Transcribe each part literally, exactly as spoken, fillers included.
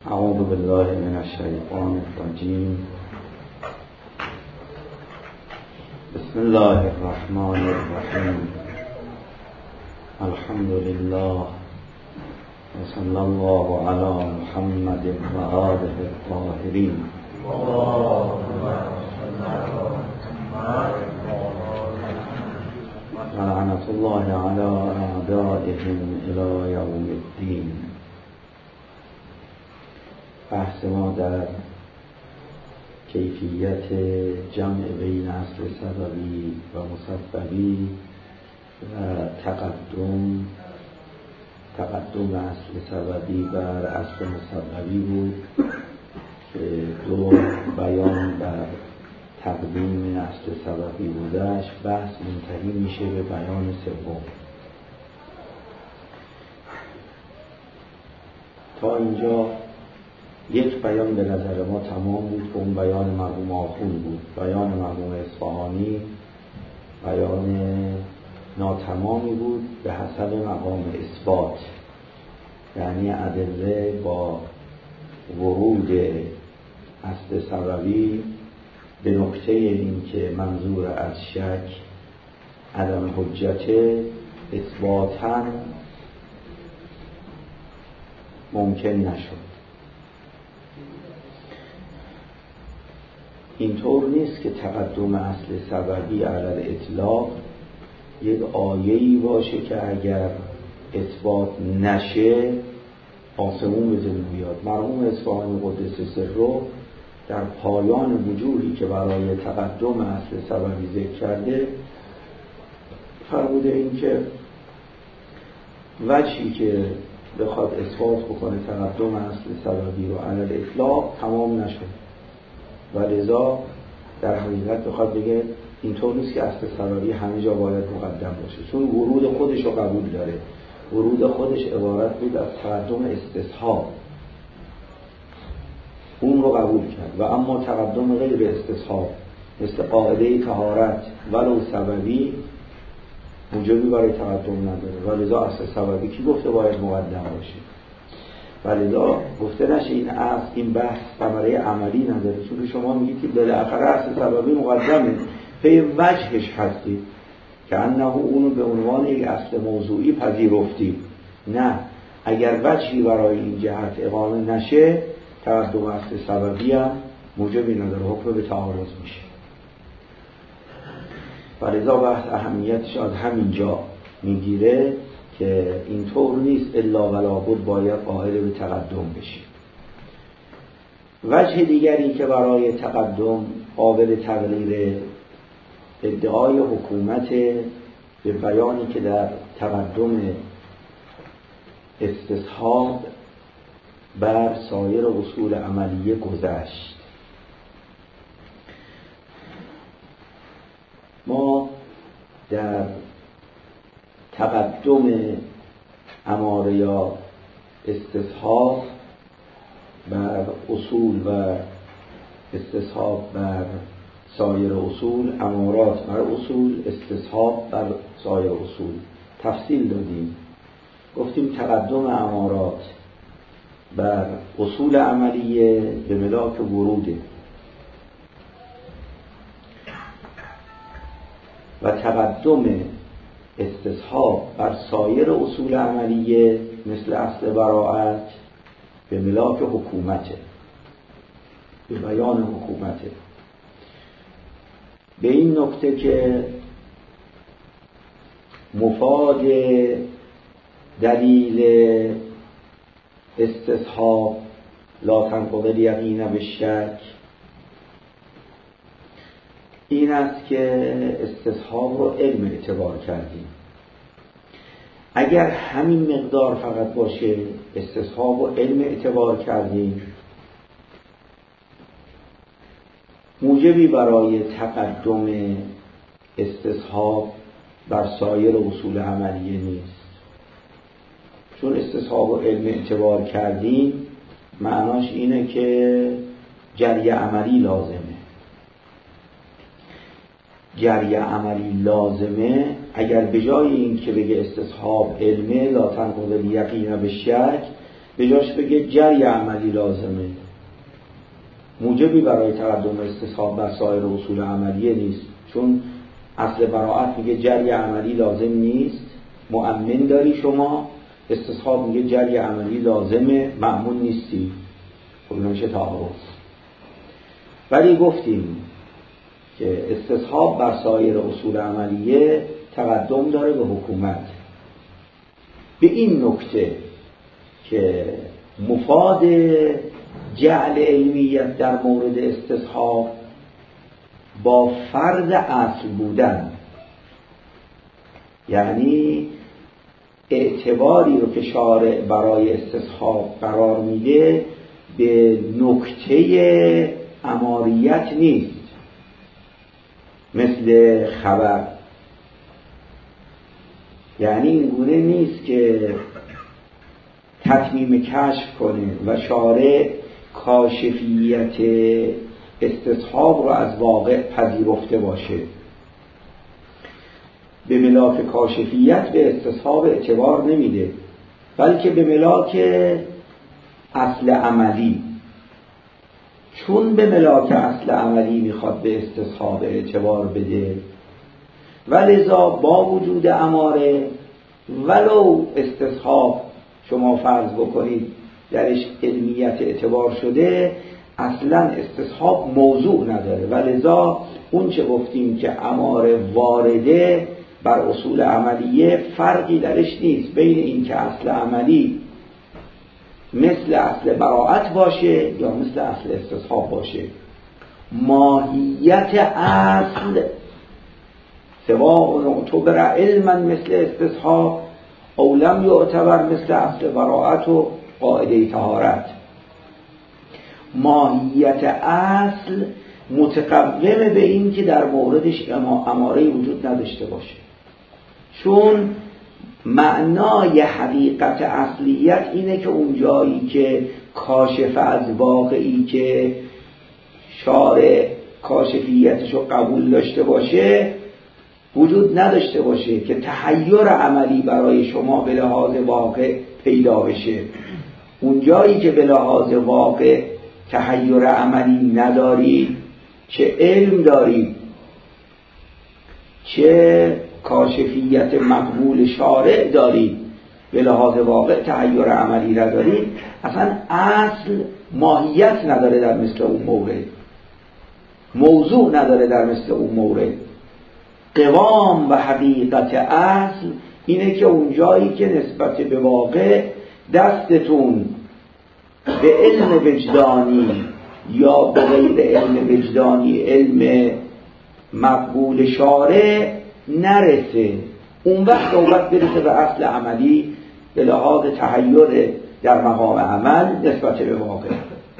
اعوذ بالله من الشیطان الرجیم. بسم الله الرحمن الرحیم. الحمد لله و صلی الله علی محمد و آله الطاهرین. و لعنة الله علی اعدائهم الی یوم الدین. بحث ما در کیفیت جمع بین اصل سببی و مسببی و تقدم تقدم اصل سببی بر اصل مسببی بود که دو بیان بر تقدیم اصل سببی بودش. بحث منتهی میشه به بیان سوم. تا اینجا یک بیان به نظر ما تمام بود که اون بیان مرحوم آخوند بود. بیان مرحوم اصفهانی بیان ناتمامی بود به حسب مقام اثبات، یعنی ادله با ورود اصل سببی به نکته این که منظور از شک عدم حجت اثباتا ممکن نشد. اینطور نیست که تقدم اصل سببی علی اطلاق یک آیه‌ای باشه که اگر اثبات نشه آسمون به زمین بیاد. مرحوم اصفهانی قدس سره در پایان وجوهی که برای تقدم اصل سببی ذکر کرده فرموده این که وجهی که بخواد اثبات بکنه تقدم اصل سببی رو علی اطلاق تمام نشد و لذا در حقیقت بخواد بگه اینطور نیست که اصل سببی همه جا باید مقدم باشه، چون ورود خودش رو قبول داره. ورود خودش عبارت بود از تقدم استصحاب، اون رو قبول کرد. و اما تقدم غیر استصحاب مثل قاعده طهارت ولو سببی موجبی برای تقدم نداره و لذا اصل سببی کی گفته باید مقدم باشه؟ ولذا گفته نشه این اصل این بحث ثمره عملی نداره، چون شما میگید که بالاخره اصل سببی مقدمه، پی وجهش هستید که انه اونو به عنوان یک اصل موضوعی پذیرفتید. نه، اگر وجهی برای این جهت اقامه نشه تقدم اصل سببی هم موجبی نداره، حکم به تعارض میشه. ولذا بحث اهمیتش از همینجا میگیره که اینطور نیست الا ولا بد باید قائل به تقدم بشی. وجه دیگری که برای تقدم قابل تقریر ادعای حکومت به بیانی که در تقدم استصحاب بر سایر اصول عملیه گذشت. ما در تقدم اماره یا استصحاب بر اصول و استصحاب بر سایر اصول، امارات بر اصول، استصحاب بر سایر اصول تفصیل دادیم. گفتیم تقدم امارات بر اصول عملیه به ملاک وروده و تقدم استصحاب بر سایر اصول عملیه مثل اصل براءت به ملاک حکومته، به بیان حکومته. به این نکته که مفاد دلیل استصحاب لا تنقض الیقین بالشک این است که استصحاب رو علم اعتبار کردیم. اگر همین مقدار فقط باشه استصحاب رو علم اعتبار کردیم، موجبی برای تقدم استصحاب بر سایر اصول عملیه نیست. چون استصحاب رو علم اعتبار کردیم معناش اینه که جری عملی لازمه. جری عملی لازمه اگر به جای این که بگه استصحاب علمه لا تنقض الیقین بالشک به جاش بگه جری عملی لازمه، موجبی برای تقدم استصحاب بر سایر اصول عملیه نیست. چون اصل براءت میگه جری عملی لازم نیست، مؤمن داری شما، استصحاب میگه جری عملی لازمه، مأمون نیستی. خب نمیشه تعارض. ولی گفتیم که استصحاب بر سایر اصول عملیه تقدم داره به حکومت. به این نکته که مفاد جعل علمیت در مورد استصحاب با فرض اصل بودن، یعنی اعتباری رو که شارع برای استصحاب قرار میده به نکته اماریت نیست، مثل خبر. یعنی این گونه نیست که تتمیم کشف کنه و شارع کاشفیت استصحاب رو از واقع پذیرفته باشه. به ملاک کاشفیت به استصحاب اعتبار نمیده، بلکه به ملاک اصل عملی. چون به ملاک اصل عملی میخواد به استصحاب اعتبار بده و لذا با وجود اماره ولو استصحاب شما فرض بکنید درش علمیت اعتبار شده، اصلا استصحاب موضوع نداره و لذا اون چه گفتیم که اماره وارده بر اصول عملیه فرقی درش نیست بین این که اصل عملی مثل اصل براءت باشه یا مثل اصل استصحاب باشه. ماهیت اصل سواء اعتبر علما مثل استصحاب او لم یعتبر مثل اصل براءت و قاعده طهارت. ماهیت اصل متقوم به این که در موردش اماره وجود نداشته باشه، چون معنای حقیقت اصلیت اینه که اون جایی که کاشف از واقعی که شارع کاشفیتش رو قبول داشته باشه وجود نداشته باشه که تحیر عملی برای شما به لحاظ واقع پیدا بشه. اون جایی که به لحاظ واقع تحیر عملی نداری، چه علم داری چه کاشفیت مقبول شارع داری، به لحاظ واقع تحیر عملی نداری، اصلا اصل ماهیت نداره در مثل اون مورد، موضوع نداره در مثل اون مورد. قوام و حقیقت اصل اینه که اون جایی که نسبت به واقع دستتون به علم وجدانی یا به غیر علم وجدانی علم مقبول شارع نرسه، اون وقت نوبت برسه به اصل عملی به لحاظ تحیر در مقام عمل نسبت به واقع.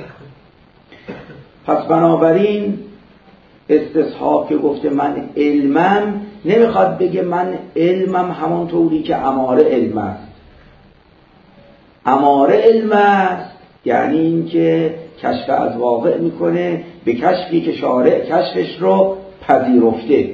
پس بنابراین استصحاب که گفته من علمم نمیخواد بگه من علمم همون طوری که اماره علم است. اماره علم است یعنی این که کشف از واقع میکنه به کشفی که شارع کشفش رو پذیرفته.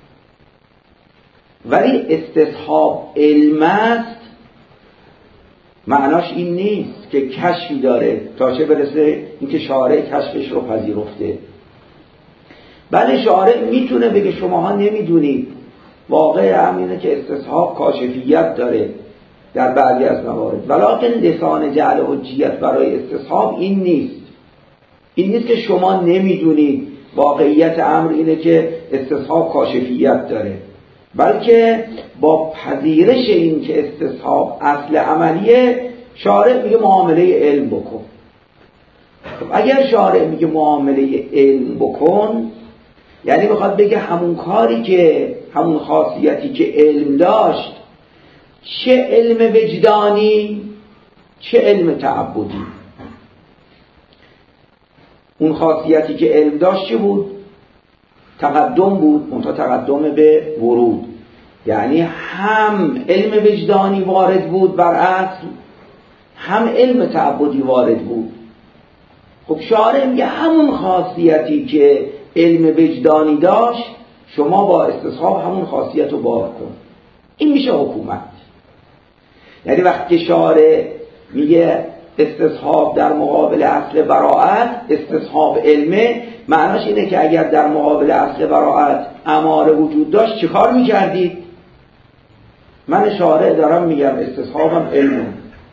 ولی استصحاب علم است معناش این نیست که کشفی داره تا چه برسه این که شارع کشفش رو پذیرفته. بله شارع میتونه بگه شماها نمیدونید، واقع همینه که استصحاب کاشفیت داره در بعضی از موارد، ولکن لسان جعل حجیت برای استصحاب این نیست. این نیست که شما نمیدونید، واقعیت امر اینه که استصحاب کاشفیت داره، بلکه با پذیرش این که استصحاب اصل عملیه شارع میگه معامله علم بکن. خب اگر شارع میگه معامله علم بکن یعنی بخواد بگه همون کاری که همون خاصیتی که علم داشت، چه علم وجدانی چه علم تعبدی، اون خاصیتی که علم داشت چه بود؟ تقدم بود، منتها تقدم به ورود، یعنی هم علم وجدانی وارد بود بر اصل، هم علم تعبدی وارد بود. خب شارع میگه همون خاصیتی که علم وجدانی داشت شما با استصحاب همون خاصیت رو بار کن. این میشه حکومت. یعنی وقتی شارع میگه استصحاب در مقابل اصل براعت، استصحاب علمه، معناش اینه که اگر در مقابل اصل براعت اماره وجود داشت چه کار میکردید؟ من شارع دارم میگم استصحابم علمه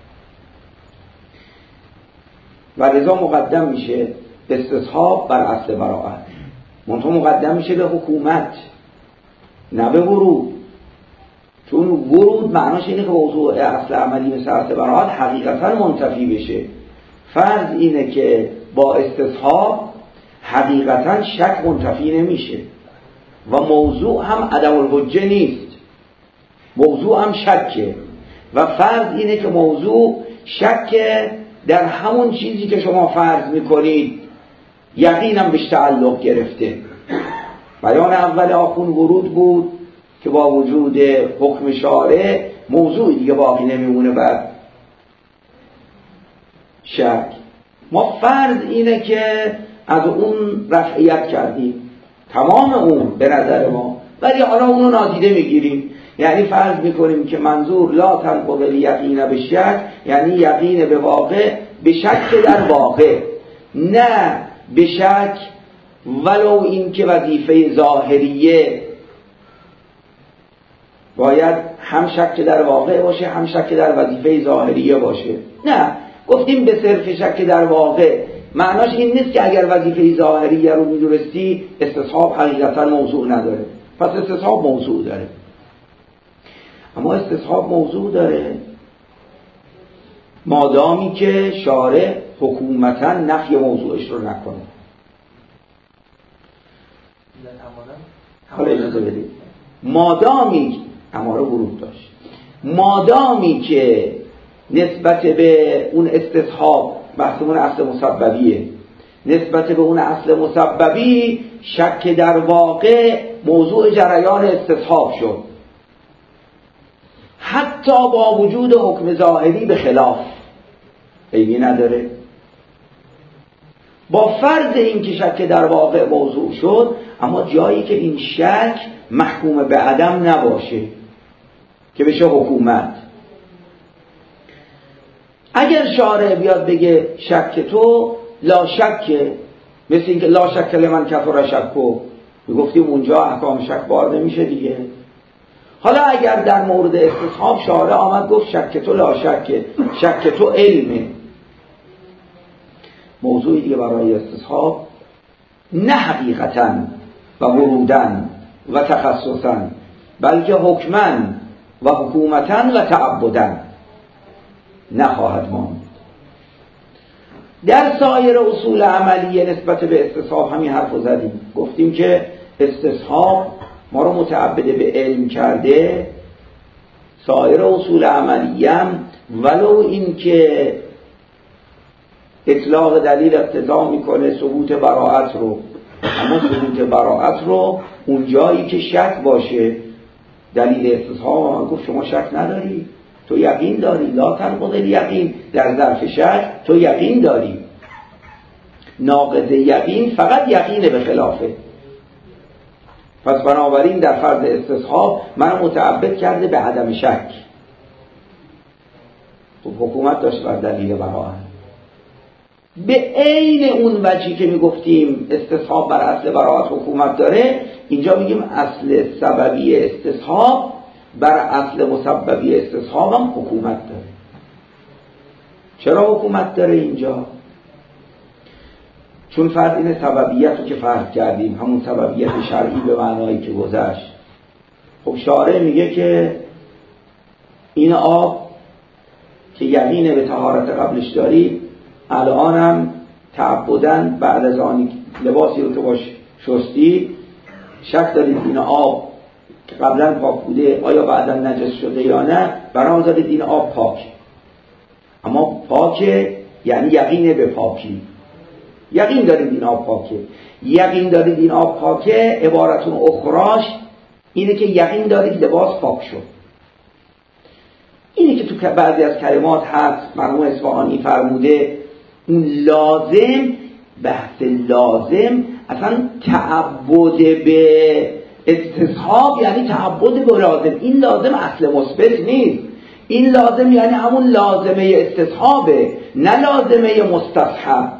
و لذا مقدم میشه استصحاب بر اصل براعت، منطقه مقدم میشه به حکومت نه به ورود، چون ورود معناش اینه که موضوع اصل عملی مثل اصل براعت حقیقتا منتفی بشه. فرض اینه که با استصحاب حقیقتا شک منتفی نمیشه و موضوع هم عدم الحجه نیست، موضوع هم شکه و فرض اینه که موضوع شک در همون چیزی که شما فرض میکنید یقینم بهش تعلق گرفته. بیان اول آخون ورود بود که با وجود حکم شارع موضوع دیگه باقی نمیمونه بر شک. ما فرض اینه که از اون رفعیت کردیم تمام اون به نظر ما، ولی حالا اونو نادیده میگیریم، یعنی فرض میکنیم که منظور لا تنقض الیقین به شک یعنی یقین به واقع به شک در واقع، نه به شک ولو این که وظیفه ظاهریه باید هم شک در واقع باشه هم شک در وظیفه ظاهریه باشه. نه، گفتیم به صرف شک در واقع معناش این نیست که اگر وظیفه ظاهریه رو میدونستی استصحاب حقیقتا موضوع نداره، پس استصحاب موضوع داره. اما استصحاب موضوع داره مادامی که شارع حکومتا نفی موضوعش رو نکنه. حالا اجازه بدید، مادامی اماره ورود داشت، مادامی که نسبت به اون استصحاب بحثمون اصل مسببیه، نسبت به اون اصل مسببی شک در واقع موضوع جریان استصحاب شد، حتی با وجود حکم ظاهری به خلاف عیبی نداره. با فرض این که شک در واقع موضوع شد، اما جایی که این شک محکوم به عدم نباشه که بشه حکومت. اگر شارع بیاد بگه شک تو لا شک، مثل اینکه لا شک لمن کفر شکو، گفتیم اونجا احکام شک بار نمیشه دیگه. حالا اگر در مورد استصحاب شارع آمد گفت شک تو لا شک، شک تو علمه، موضوعی دیگه برای استصحاب نه حقیقتا و ورودن و تخصصا، بلکه حکما و حکومتا و تعبدن نخواهد ماند. در سایر اصول عملیه نسبت به استصحاب همین حرف رو زدیم، گفتیم که استصحاب ما رو متعبد به علم کرده. سایر اصول عملیه هم ولو این که اطلاق دلیل اقتضا میکنه ثبوت براعت رو، اما ثبوت براعت رو اون جایی که شک باشه دلیل استصحاب هم گفت شما شک نداری، تو یقین داری، لا تنقض الیقین، در ظرف شک تو یقین داری، ناقض یقین فقط یقین به خلافه. پس بنابراین در فرض استصحاب من متعبد کرده به عدم شک. تو حکومت داشت بر دلیل براعت به عین اون وجهی که میگفتیم استصحاب بر اصل براعت حکومت داره، اینجا میگیم اصل سببی استصحاب بر اصل مسببی استصحاب هم حکومت داره. چرا حکومت داره اینجا؟ چون فرض این سببیت رو که فرض کردیم، همون سببیت شرعی به معنایی که گذشت. خب شارع میگه که این آب که یقین به طهارت قبلش داری، الان هم تعبدن بعد از آن لباسی رو که باش شستی شک دارید این آب که قبلا پاک بوده آیا بعدا نجس شده یا نه، برام دارید این آب پاک. اما پاکه یعنی یقین به پاکی، یقین دارید این آب پاکه. یقین دارید این آب پاکه عبارتون اخراش اینه که یقین دارید لباس پاک شد. اینه که تو بعضی از کلمات هست، مرحوم اصفهانی فرموده اون لازم، بحث لازم اصلا تعبد به استصحاب یعنی تعبد به لازم. این لازم اصل مثبت نیست، این لازم یعنی همون لازمه استصحابه، نه لازمه مستصحب.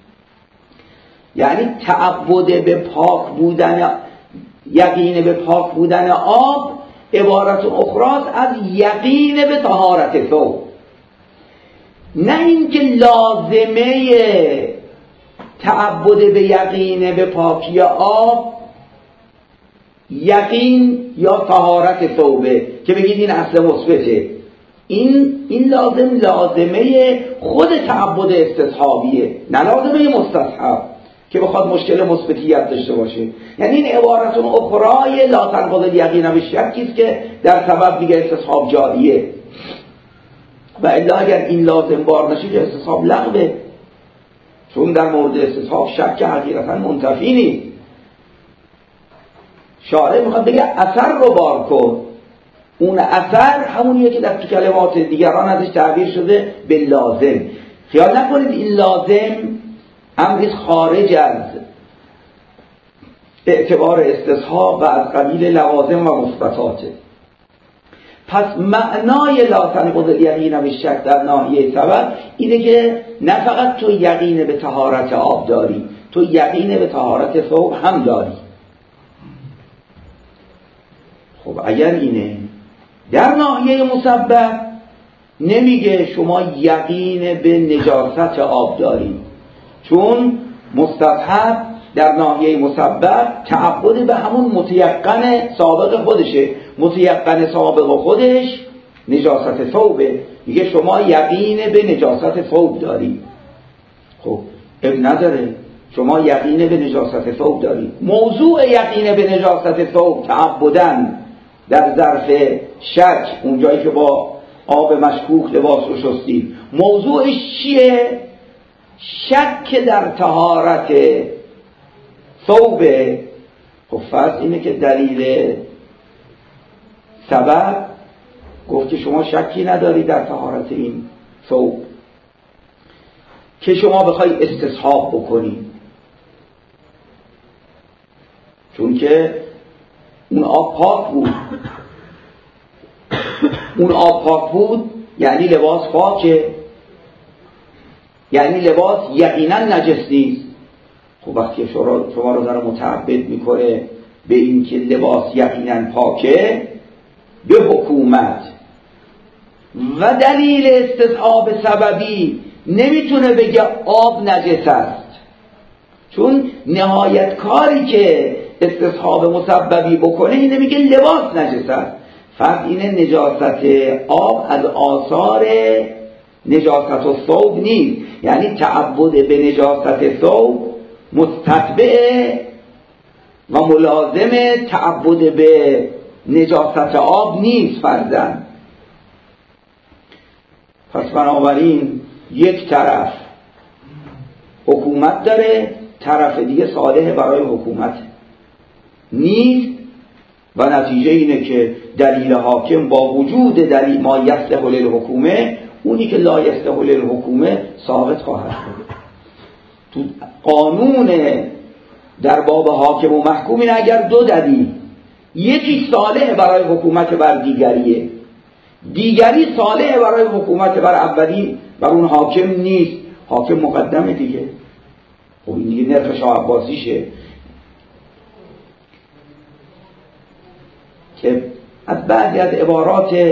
یعنی تعبد به پاک بودن، یقین به پاک بودن آب عبارت اخراست از یقین به طهارت ثوب، نه اینکه لازمه تعبد به یقین به پاکی آب یقین یا طهارت ثوبه که بگید این اصل مثبته. این این لازم لازمه خود تعبد استصحابیه، نه لازمه مستصحب که بخواد مشکل مثبتیت داشته باشه. یعنی این عبارتون اخرای لا تنقض الیقین بالشک است که در سبب دیگه استصحاب جاریه، و الا اگر این لازم بار نشه که استصحاب لغوه، چون در مورد استصحاب شک حقیقتا منتفی نیست. شارع میخواد بگه اثر رو بار کن، اون اثر همونیه که در تو کلمات دیگران ازش تعبیر شده به لازم. خیال نکنید این لازم امری خارج از اعتبار استصحاب و از قبیل لوازم و مثبتاته. پس معنای لا تنقض الیقین بالشک در ناحیه سبب اینه که نه فقط تو یقین به طهارت آب داری، تو یقین به طهارت ثوب هم داری. خب اگر اینه، در ناحیه مسبب نمیگه شما یقین به نجاست آب داری، چون مستصحب در ناحیه مسبب تعبد به همون متیقن سابق خودشه. متیقن سابق خودش نجاست ثوبه، میگه شما یقین به نجاست ثوب داری. خب اب نداره، شما یقین به نجاست ثوب داری. موضوع یقین به نجاست ثوب تعبدن در ظرف شک، اون جایی که با آب مشکوک لباس رو شستید، موضوعش چیه؟ شک در طهارت ثوبه. خب فرض اینه که دلیل سبب گفت که شما شکی نداری در طهارت این ثوب که شما بخوای استصحاب بکنی، چون که اون آب پاک بود. اون آب پاک بود یعنی لباس پاکه، یعنی لباس یقینا نجس نیست. خب وقتی شما رو داره متعبد میکنه به این که لباس یقینا پاکه به حکومت و دلیل استصحاب سببی نمیتونه بگه آب نجس است، چون نهایت کاری که استصحاب مسببی بکنه اینه میگه لباس نجس است. فرق اینه نجاست آب از آثار نجاست و ثوب نیست، یعنی تعبد به نجاست ثوب مستتبع و ملازم تعبد به نجاست آب نیست فرضاً. پس بنابراین یک طرف حکومت داره، طرف دیگه صالح برای حکومت نیست، و نتیجه اینه که دلیل حاکم با وجود دلیل ما یصلح للحکومه، اونی که لا یصلح للحکومه ثابت خواهد شد. تو قانون در باب حاکم و محکوم اینه اگر دو دلیل، یکی صالح برای حکومت بر دیگریه، دیگری صالح برای حکومت بر اولی بر اون حاکم نیست، حاکم مقدمه دیگه. خب این دیگه نرخ شاه عباسیشه که از بعضی از عبارات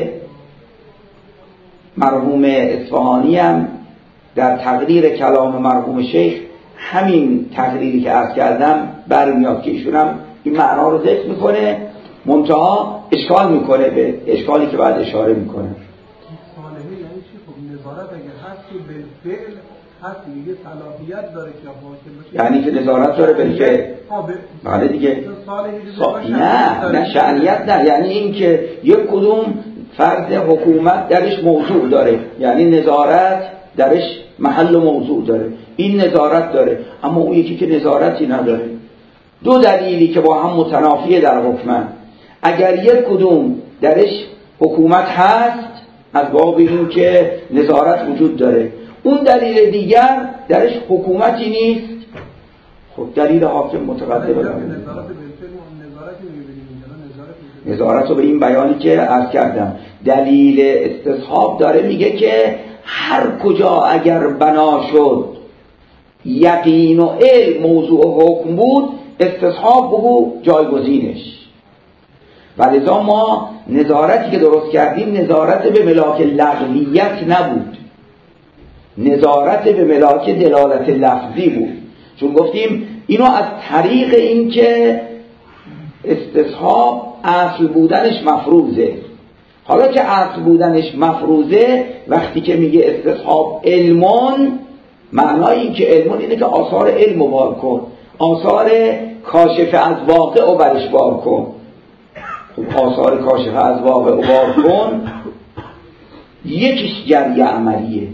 مرحوم اصفهانی هم در تقریر کلام مرحوم شیخ همین تقریری که عرض کردم برمیاد که ایشون هم این معنا رو ذکر میکنه، منتها اشکال میکنه به اشکالی که بعد اشاره میکنه. صالحه یعنی چی؟ خب نظارت اگر هست که بالفعل هست دیگه صلاحیت داره که حاکم باشه، یعنی که نظارت داره بالفعل. بله دیگه. صا... نه نه شأنیت نه، یعنی این که یک کدوم فرض حکومت درش موضوع داره، یعنی نظارت درش محل و موضوع داره، این نظارت داره، اما اون یکی که نظارتی نداره. دو دلیلی که با هم متنافیه در حکمن، اگر یک کدوم درش حکومت هست از باب این که نظارت وجود داره، اون دلیل دیگر درش حکومتی نیست، خب دلیل حاکم متقدمه داره. نظارت رو به این بیانی که عرض کردم، دلیل استصحاب داره میگه که هر کجا اگر بنا شد یقین و علم موضوع حکم بود، استصحاب بگو جایگزینش. ولذا ما نظارتی که درست کردیم نظارت به ملاک لغویت نبود، نظارت به ملاک دلالت لفظی بود، چون گفتیم اینو از طریق این که استصحاب اصل بودنش مفروضه. حالا که اصل بودنش مفروضه، وقتی که میگه استصحاب علمون، معنای این که علمون اینه که آثار علم رو بار کن، آثار کاشف از واقع رو برش بار کن. خب آثار کاشف از واقع رو بار کن یکیش جریه عملیه،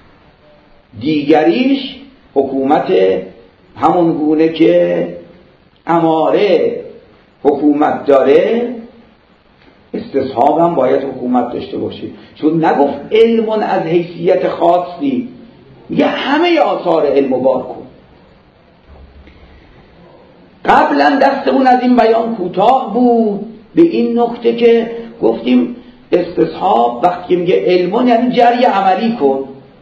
دیگریش حکومت، همون گونه که اماره حکومت داره استصحاب هم باید حکومت داشته باشه. چون نگفت علمون از حیثیت خاصی، میگه همه آثار علم رو بار کن. قبلا دستمون از این بیان کوتاه بود به این نکته که گفتیم استصحاب وقتی میگه علمون یعنی جری عملی کن.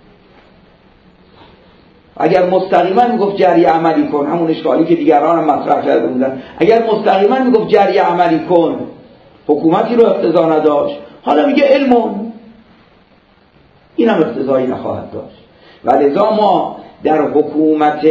اگر مستقیما میگفت جری عملی کن، همون اشکالی که دیگران هم مطرح کرده بودن، اگر مستقیما میگفت جری عملی کن حکومتی رو اقتضا نداشت. حالا میگه علمون، این هم اقتضایی نخواهد داشت. و لذا ما در حکومت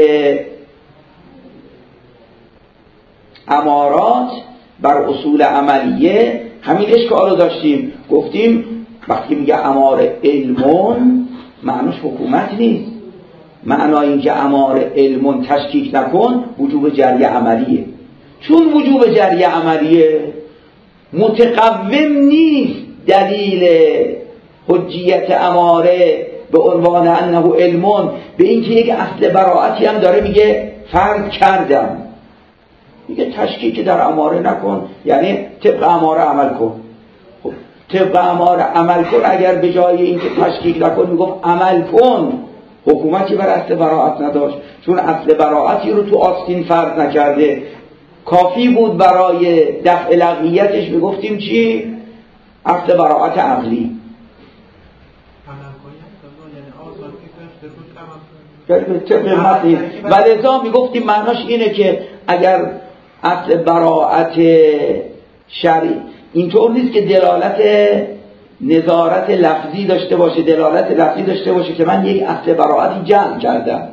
امارات بر اصول عملیه همین اشکال رو داشتیم. گفتیم وقتی میگه امار علمون معنوش حکومت نیست، معنای این که امار علمون تشکیک نکن وجوب جری عملیه. چون وجوب جری عملیه متقوم نیست دلیل حجیت اماره به عنوان انه علمون به اینکه یک اصل براعتی هم داره میگه فرض کردم، میگه تشکیک در اماره نکن یعنی طبق اماره عمل کن. خب طبق اماره عمل کن اگر به جای اینکه تشکیک نکن میگفت عمل کن، حکومتی بر اصل براعت نداشت، چون اصل براعتی رو تو آستین فرض نکرده. کافی بود برای دفع لغویتش میگفتیم چی؟ اصل براعت عقلی. و لذا میگفتیم معناش اینه که اگر اصل براعت شرعی اینطور نیست که دلالت نظارت لفظی داشته باشه، دلالت لفظی داشته باشه که من یک اصل براعتی جمع کردم.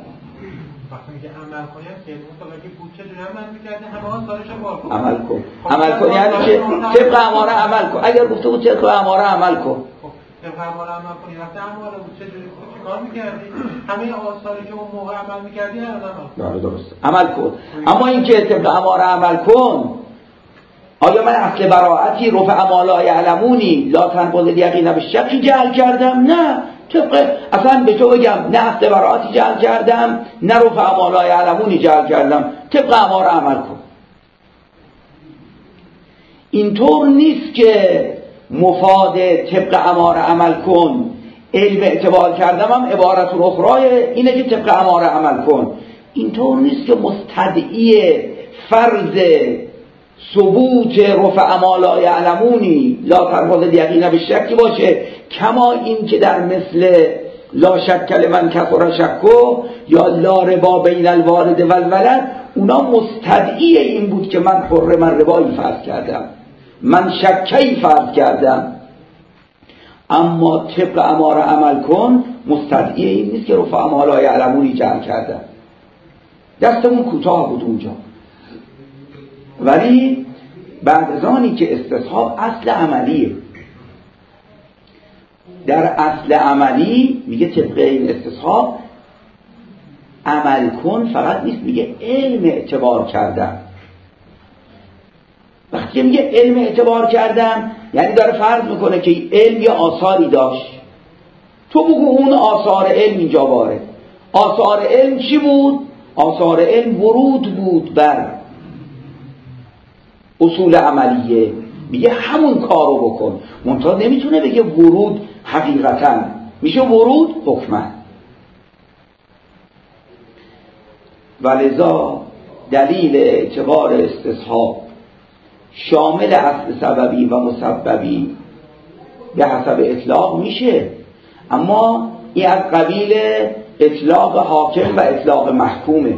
عمل کن، عمل کن یعنی که طبق اماره عمل کن. اگر گفته بود طبق اماره عمل کن، طبق اماره عمل کن وقتی اماره بود چجوری چیکار می‌کردی؟ همه آثاری که اون موقع عمل می‌کردی هر عمل. بله درست، عمل کن. اما این که طبق اماره عمل کن، آیا من اصل براعتی رفع ما لا یعلمونی لا تنقض الیقین بالشک جعل کردم؟ نه، طبق اصلا به تو بگم نه اصل براعتی جعل کردم نه رفع ما لا یعلمونی جعل کردم، طبق اماره عمل کن. اینطور نیست که مفاد طبق اماره عمل کن علم اعتبار کردم هم عبارت اخرى اینه که طبق اماره عمل کن. اینطور نیست که مستدعی فرض ثبوت رفع ما لا یعلمونی لا تنقض الیقین بالشک باشه، کما این که در مثل لا شک لمن کفر شکو یا لا ربا بین الوالد و الولد اونا مستدعی این بود که من حر من ربایی فرض کردم، من شکی فرض کردم. اما طبق اماره عمل کن مستدعی این نیست که رفع ما لا یعلمونی جمع کردم. دستمون کوتاه بود اونجا. ولی بعد از آنی که استصحاب اصل عملیه، در اصل عملی میگه طبق این استصحاب عمل کن، فقط نیست میگه علم اعتبار کردم. وقتی میگه علم اعتبار کردم یعنی داره فرض میکنه که علم یه آثاری داشت، تو بگو اون آثار علم اینجا وارد. آثار علم چی بود؟ آثار علم ورود بود بر اصول عملیه، میگه همون کارو بکن. منتها نمیتونه بگه ورود حقیقتا، میشه ورود حکمن. ولذا دلیل اعتبار استصحاب شامل اصل سببی و مسببی به حسب اطلاق میشه، اما این از قبیل اطلاق حاکم و اطلاق محکومه.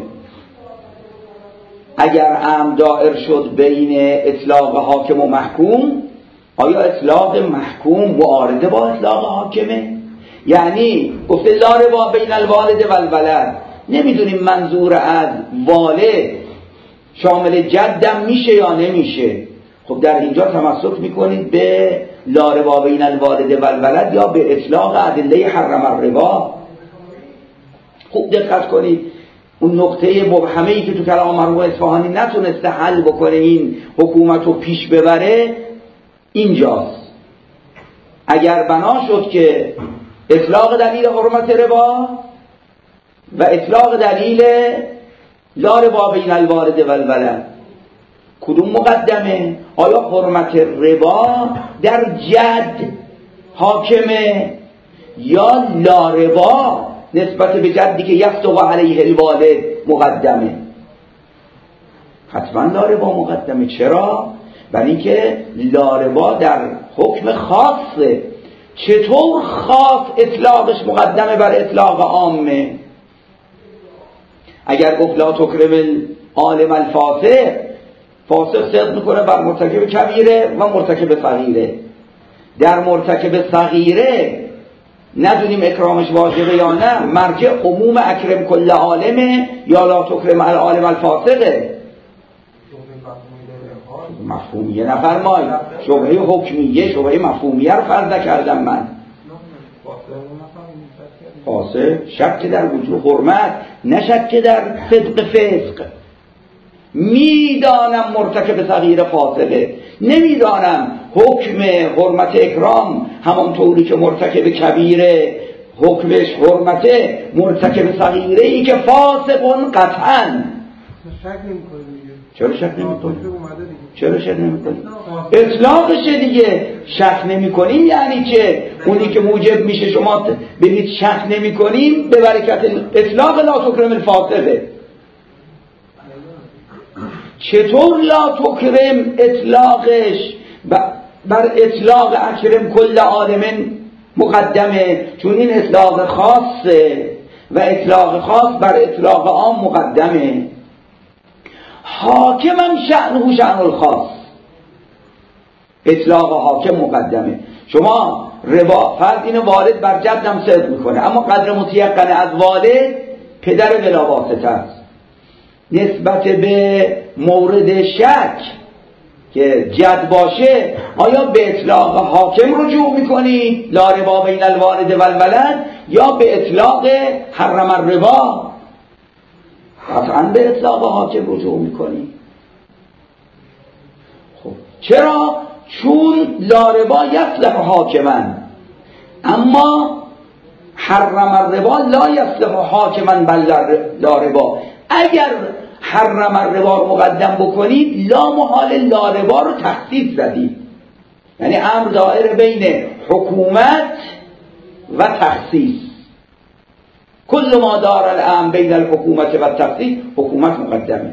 اگر امر دائر شد بین اطلاق حاکم و محکوم، آیا اطلاق محکوم معارضه با اطلاق حاکمه؟ یعنی گفته لا ربا بین الوالد و الولد، نمیدونیم منظور از والد شامل جدم میشه یا نمیشه. خب در اینجا تمسک میکنید به لا ربا بین الوالد و الولد یا به اطلاق ادله حرم الربا. خوب دقت کنید، اون نقطه مبهمه‌ای که تو کلام مرحوم اصفهانی نتونسته حل بکنه این حکومت رو پیش ببره اینجاست. اگر بنا شد که اطلاق دلیل حرمت ربا و اطلاق دلیل لا ربا بین الوالد و الولد کدوم مقدمه؟ آیا حرمت ربا در جد حاکمه یا لا ربا نسبت به جدی که یفتق علیه الوالد مقدمه؟ حتما لا ربا مقدمه. چرا؟ برای اینکه لا ربا در حکم خاصه. چطور خاص اطلاقش مقدمه بر اطلاق عامه؟ اگر گفت لا تکرم العالم الفاسق، فاسق صدق میکنه بر مرتکب کبیره و مرتکب صغیره. در مرتکب صغیره ندونیم اکرامش واجبه یا نه، مرجع عموم اکرم کل عالمه یا لا تکرم العالم الفاسقه. مفهومیه نفرمای، شبهه حکمیه شبهه مفهومیه رو فرض نکردم من. فاسق شک در وجود حرمت، نه شک در صدق فسق. میدانم مرتکب صغیر فاسقه، نمیدانم حکم حرمت اکرام همانطوری که مرتکب کبیره حکمش حرمته، مرتکب صغیره ای که فاسقون قطعاً. شک نمی‌کنی دیگه. چرا شک نمی‌کنی؟ چرا شک نمی‌کنی؟ اطلاقشه دیگه. شک نمی‌کنیم یعنی که اونی که موجب میشه شما بگید شک نمی‌کنیم به برکت اطلاق لا تکرم الفاسقه. چطور لا تکرم اطلاقش بر اطلاق اکرم کل عالمین مقدمه؟ چون این اطلاق خاصه و اطلاق خاص بر اطلاق عام مقدمه. حاکمم شأنه شأن الخاص، اطلاق حاکم مقدمه. شما ربا فرض اینه والد بر جدم صدق میکنه، اما قدر متیقن از والد پدر بلا واسطه است. نسبت به مورد شک که جد باشه آیا به اطلاق حاکم رجوع میکنی لا ربا بین الوالد و الولد یا به اطلاق حرم الربا؟ قطعا به اطلاق حاکم رجوع میکنی. خب چرا؟ چون لا ربا یصلح حاکمن، اما حرم الربا لا یصلح حاکمن بل لا ربا. اگر حرم الربا رو مقدم بکنید لا محال لا ربا رو تخصیص زدید، یعنی امر دائر بین حکومت و تخصیص. کل ما دار الامر بین الحکومت و تخصیص، حکومت مقدمه.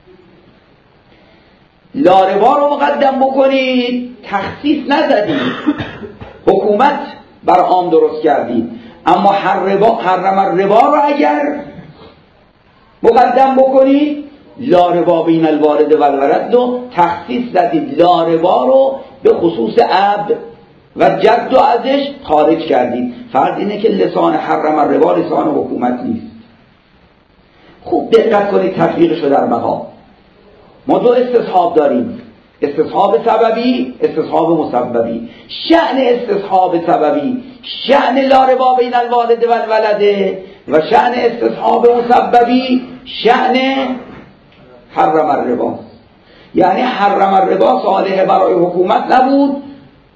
لا ربا رو مقدم بکنید تخصیص نزدید، حکومت بر عام درست کردید. اما حرم الربا رو اگر مقدم بکنید لا ربا بین الوالد و الولد رو تخصیص زدید، لا ربا رو به خصوص اب و جد و ازش خارج کردید. فرض اینه که لسان حرم الربا لسان حکومت نیست. خوب دقت کنید تفریقشو در بها. ما دو استصحاب داریم، استصحاب سببی، استصحاب مسببی. شأن استصحاب سببی شأن لا ربا بین الوالد و الولد و شأن استصحاب مسببی شأن حرم الربا. یعنی حرم الربا صالح برای حکومت نبود،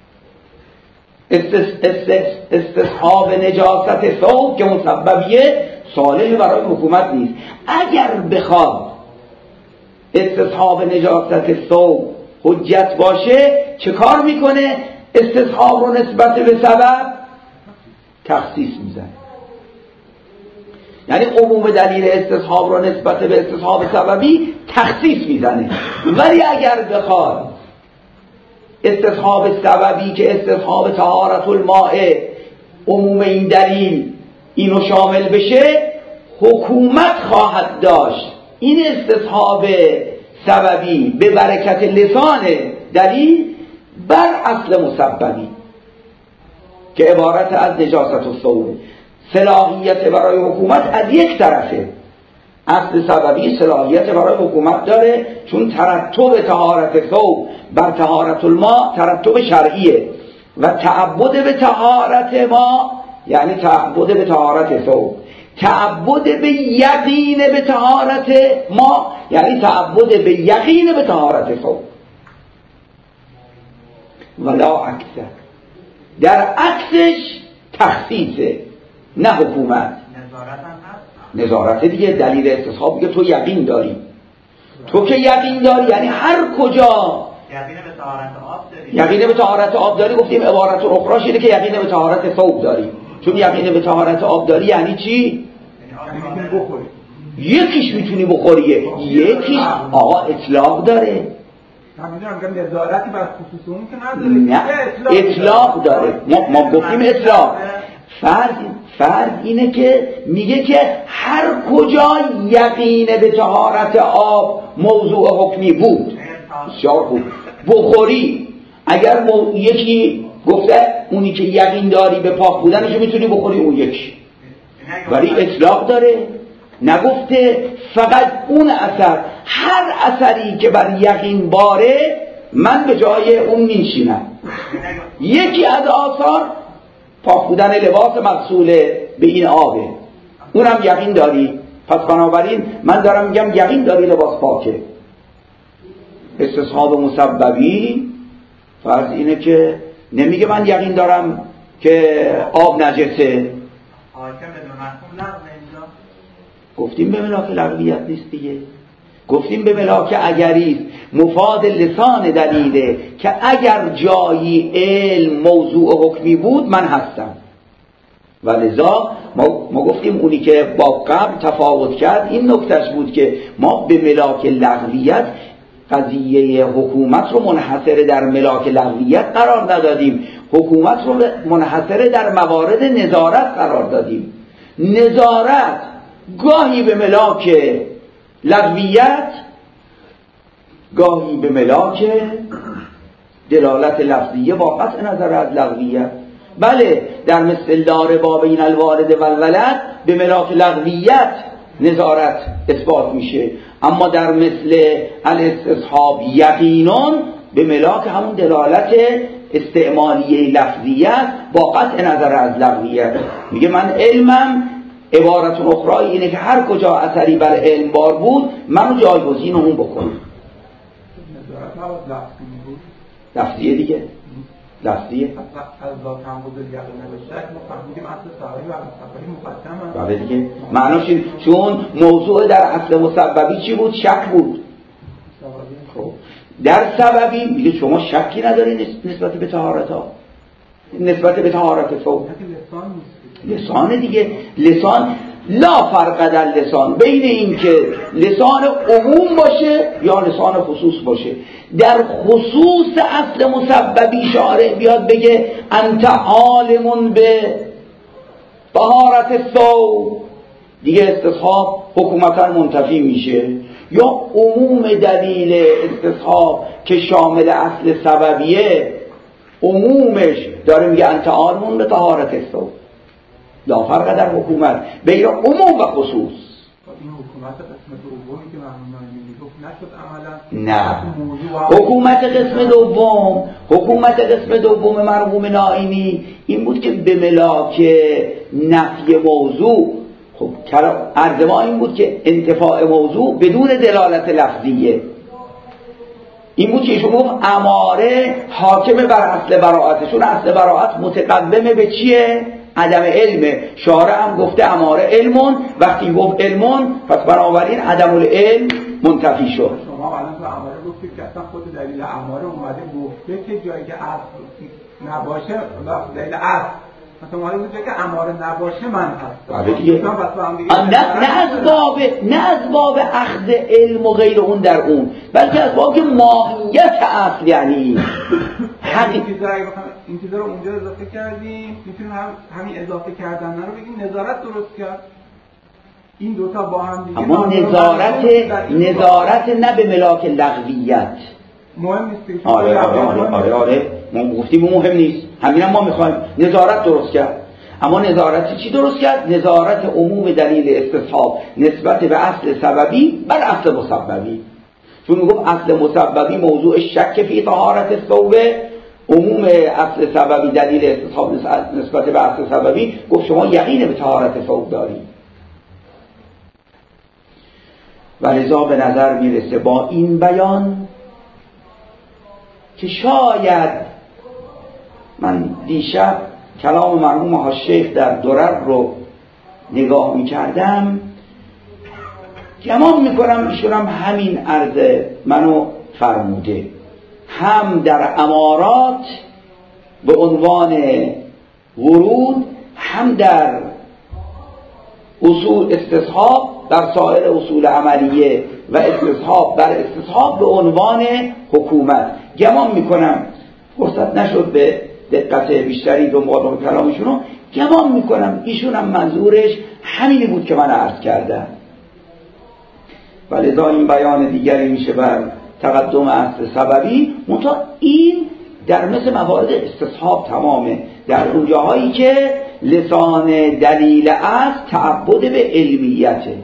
استصحاب نجاست ثوب که مسببیه صالح برای حکومت نیست. اگر بخواد استصحاب نجاست ثوب حجت باشه چه کار میکنه؟ استصحاب رو نسبت به سبب تخصیص میزنه، یعنی عموم دلیل استصحاب رو نسبت به استصحاب سببی تخصیص میزنه. ولی اگر بخواد استصحاب سببی که استصحاب طهارت الماء عموم این دلیل اینو شامل بشه، حکومت خواهد داشت این استصحاب سببی به برکت لسان دلیل بر اصل مسببی که عبارت از نجاست الثوب. صلاحیت برای حکومت از یک طرفه، اصل سببی صلاحیت برای حکومت داره چون ترتب طهارت ثوب بر طهارت الماء ترتب شرعیه و تعبد به طهارت ما یعنی تعبد به طهارت ثوب، تعبد به یقین به طهارت ما یعنی تعبد به یقین به طهارت ثوب. ولا عکسه، در عکسش تخصیصه نه حکومت. نظارت دیگه دلیل استصحاب که تو یقین داری، تو که یقین داری یعنی هر کجا یقین به طهارت آب داری، یقین به طهارت آب داری. گفتیم عبارت اخراش اینه که یقین به طهارت ثوب داری، چون یقین به طهارت آب داری یعنی چی؟ میتونی بخوری. یکیش میتونی بخوریه، یکیش آقا اطلاق داره. همینجا میگم نظارتی بر خصوص اون که نداره، نه اطلاق داره. ما, ما گفتیم اطلاق. فرض فرض اینه که میگه که هر کجا یقین به طهارت آب موضوع حکمی بود بسیار خوب بخوری. اگر مو... یکی گفته اونی که یقین داری به پاک بودنشو میتونی بخوری اون یکی، ولی اطلاق داره. نگفته فقط اون اثر، هر اثری که بر یقین باره من به جای اون میشینم. یکی از آثار پاک بودن لباس مغسول به این آبه، اونم یقین داری، پس بنابراین من دارم میگم یقین داری لباس پاکه. استصحاب مسببی فرض اینه که نمیگه من یقین دارم که آب نجسه. گفتیم به ملاک لغویت نیست دیگه، گفتیم به ملاک اگریست، مفاد لسان دلیله که اگر جایی علم موضوع حکمی بود من هستم. و لذا ما, ما گفتیم اونی که با قبل تفاوت کرد این نکتهش بود که ما به ملاک لغویت قضیه حکومت رو منحصر در ملاک لغویت قرار ندادیم، حکومت رو منحصر در موارد نظارت قرار دادیم. نظارت گاهی به ملاک لغویت گاهی به ملاک دلالت لفظیه با قطع نظر از لغویت. بله در مثل دار با بین الوالد و الولد به ملاک لغویت نظارت اثبات میشه، اما در مثل الاستصحاب یقینون به ملاک همون دلالت استعمالیه لفظیت با قطع نظر از لغویت. میگه من علمم عبارت اخرى اینه که هر کجا اثری بر علم بار بود منو جایگزین اون بکنم. لفظیه دیگه، لفظیه از ذات هم بود یقین نوشته ما فهمیدیم اصل صحیح و اصل مقدمه. بله دیگه معناش این چون موضوع در اصل مسببی چی بود؟ شک بود. خب در سببی میگه شما شکی نداری نسبت به طهارت ها، نسبت به طهارت ثوب. لسان دیگه، لسان لا فرق در لسان بین این که لسان عموم باشه یا لسان خصوص باشه. در خصوص اصل مسببی شارع بیاد بگه انت عالمون به طهارت ثوب، دیگه استصحاب حکومتا منتفی میشه. یا عموم دلیل استصحاب که شامل اصل سببیه عمومش داره میگه انت عالمون به طهارت ثوب، لا فرق در حکومت بین عموم و خصوص. این حکومت قسم دومی که مرحوم میگفت نشد عملا. نه حکومت قسم دوم، حکومت قسم دوم مرحوم نائینی این بود که به ملاک نفی موضوع، خب عرض ما این بود که انتفاع موضوع بدون دلالت لفظیه. این بود که ایشون گفت اماره حاکم بر اصل براءت، چون اصل براءت متقدمه به چیه؟ عدم علمه. شارع هم گفته اماره علمون، وقتی گفت علمون پس بنابراین عدم العلم منتفی شد. شما الان تو اماره گفتید که اصلا خود دلیل اماره اومده گفته که جایی که اصل نباشه دلیل اصل مثلا مال اونجا که اماره نباشه من هستم. بله دیگه. نه نه از باب نه از باب اخذ علم و غیر اون در اون، بلکه از باب ماهیت اصل، یعنی حقیقی این چیزا رو اونجا اضافه کردیم، میتونیم هم همین اضافه کردن رو بگیم نظارت درست کرد. این دوتا با هم دیگه اما نظارت نظارت نه به ملاک لغویت مهم نیست. آره آره آره آره آره ما گفتیم مهم نیست، همینم ما میخوایم نظارت درست کرد. اما نظارت چی درست کرد؟ نظارت عموم دلیل استصحاب نسبت به اصل سببی بر اصل مسببی. چون میگم اصل مسببی موضوع شک فی طهارت الثوب، عموم اصل سببی دلیل استصحاب نسبت به اصل سببی، گفت شما یقین به طهارت ثوب دارید. و لذا به نظر میرسه با این بیان که شاید من دیشب کلام مرحوم حاج‌شیخ در درر رو نگاه میکردم، گمان میکنم ایشون هم همین عرض منو فرموده، هم در امارات به عنوان ورود، هم در اصول استصحاب در سایر اصول عملیه و استصحاب بر استصحاب به عنوان حکومت. گمان میکنم فرصت نشد به دقت بیشتری دنبال کلامشونو، گمان میکنم ایشون هم منظورش همینی بود که من عرض کردم. ولذا این بیان دیگری میشه بر تقدم اصل سببی، منتها این در مثل موارد استصحاب تمامه، در اون جاهایی که لسان دلیل اصل تعبد به علمیته.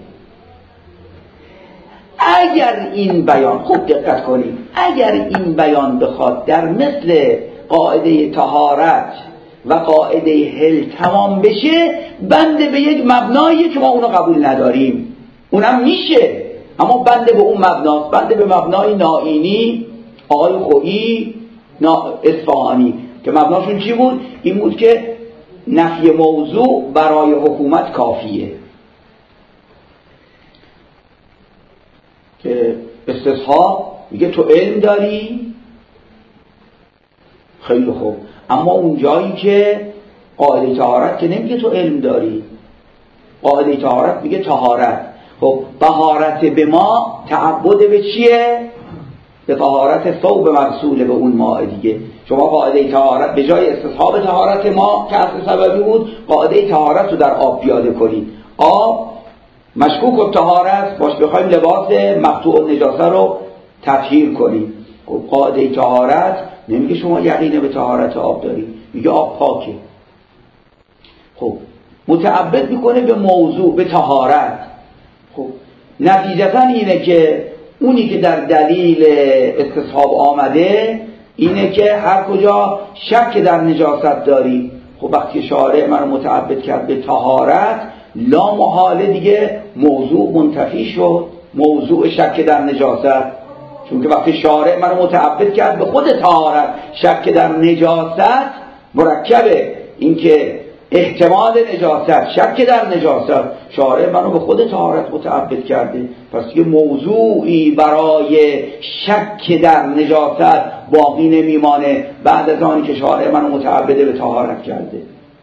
اگر این بیان، خوب دقت کنید، اگر این بیان بخواد در مثل قاعده طهارت و قاعده حل تمام بشه، بنده به یک مبنایی که ما اونو قبول نداریم، اونم میشه، اما بنده به اون مبناست، بنده به مبنای نائینی آقای خویی اصفهانی که مبناشون چی بود؟ این بود که نفی موضوع برای حکومت کافیه، که استصحاب میگه تو علم داری، خیلی خوب، اما اون جایی که قاعده طهارت که نمیگه تو علم داری، قاعده طهارت میگه طهارت. خب طهارت به ما تعبد به چیه؟ به طهارت ثوب مرسول به اون ماء دیگه. شما قاعده طهارت به جای استصحاب طهارت ما که اصل سببی بود، قاعده طهارت رو در آب پیاده کنید. آب مشکوک و طهارت باش، بخوایم لباس مقطوع نجاسه رو تطهیر کنیم. خب قاعده طهارت نمیگه شما یقین به طهارت آب دارید، میگه آب پاکه. خب متعبد میکنه به موضوع، به طهارت. خب نتیجتا اینه که اونی که در دلیل استصحاب آمده اینه که هر کجا شک در نجاست داری، خب وقتی شارع من متعبد کرد به طهارت، لا محاله دیگه موضوع منتفی شد، موضوع شک در نجاست. چون که وقتی شارع من متعبد کرد به خود طهارت، شک در نجاست مرکبه، این که احتمال نجاست، شک در نجاست، شارع منو به خود طهارت متعبد کرده، پس یه موضوعی برای شک در نجاست باقی نمیمانه بعد از آنی که شارع منو متعبد به طهارت کرده.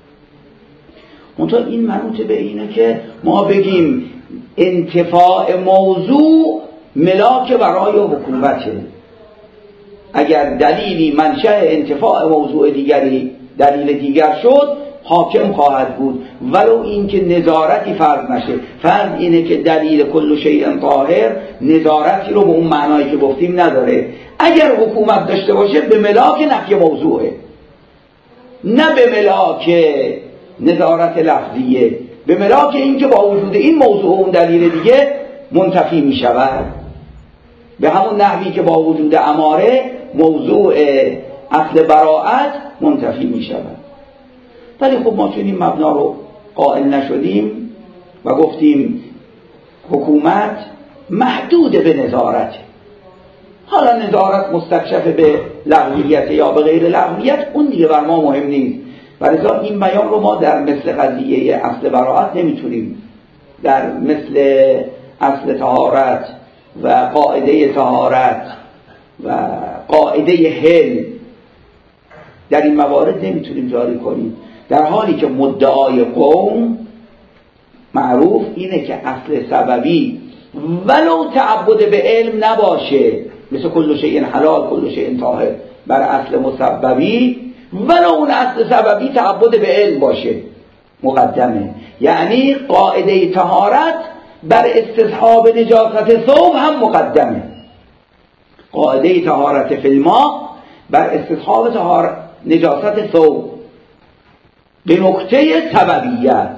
منتها این منوط به اینه که ما بگیم انتفاع موضوع ملاک برای حکومته. اگر دلیلی منشأ انتفاع موضوع دیگری دلیل دیگر شد، حاکم خواهد بود، ولو این که نظارتی فرض نشه. فرض اینه که دلیل کل شیء طاهر نظارتی رو به اون معنایی که گفتیم نداره. اگر حکومت داشته باشه به ملاک نفی موضوعه، نه به ملاک نظارت لفظیه، به ملاک این که با وجود این موضوع اون دلیل دیگه منتفی می شود، به همون نحوی که با وجود اماره موضوع اصل براءت منتفی می شود. ولی خب ما چون این مبنا رو قائل نشدیم و گفتیم حکومت محدود به نظارت، حالا نظارت مستکشف به لغویت یا به غیر لغویت، اون دیگه بر ما مهم نیست. ولذا این بیان رو ما در مثل قضیه اصل براءت نمیتونیم در مثل اصل طهارت و قاعده طهارت و قاعده حل در این موارد نمیتونیم جاری کنیم. در حالی که مدعای قوم معروف اینه که اصل سببی ولو تعبد به علم نباشه، مثل کل شیء حلال کل شیء طاهر بر اصل مسببی، ولو اون اصل سببی تعبد به علم باشه مقدمه. یعنی قاعده طهارت بر استصحاب نجاست ثوب هم مقدمه. قاعده طهارت فی الماء بر استصحاب طهارت نجاست ثوب به نکته سببیت.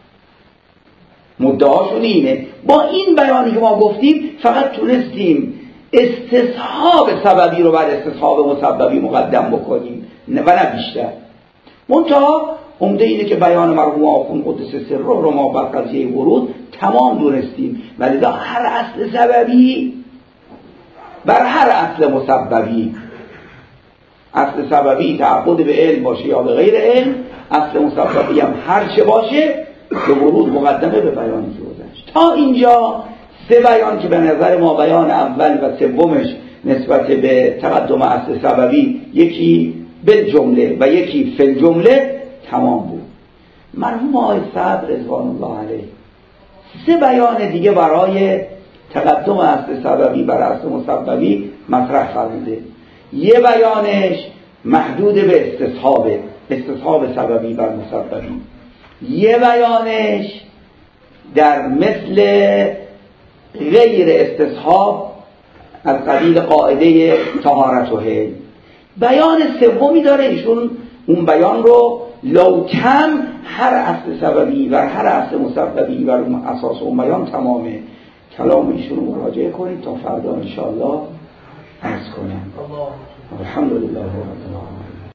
مدعاشون اینه. با این بیانی که ما گفتیم فقط تونستیم استصحاب سببی رو بر استصحاب مسببی مقدم بکنیم و نه بیشتر. منتها عمده اینه که بیان مرحوم آخوند قدس سره رو ما بر قضیه ورود تمام دونستیم، ولذا هر اصل سببی بر هر اصل مسببی، اصل سببی تعبد به علم باشه یا به غیر علم، اصل مسببی هم هر چه باشه به ورود مقدمه به بیانی که گذشت. تا اینجا سه بیان که به نظر ما بیان اول و سومش نسبت به تقدم اصل سببی یکی به جمله و یکی فی الجمله تمام بود. مرحوم آقای صدر رضوان الله علیه سه بیان دیگه برای تقدم اصل سببی بر اصل مسببی مطرح فرموده. یه بیانش محدود به استصحاب استصحاب سببی بر مسببی، یه بیانش در مثل غیر استصحاب از قبیل قاعده طهارت و حل. بیان سومی داره ایشون اون بیان رو لو کم هر اصل سببی و هر اصل مسببی بر اساس اون بیان تمامه. کلام ایشون رو مراجعه کنید تا فردا انشاءالله عرض کنم. الحمدلله رب العالمین.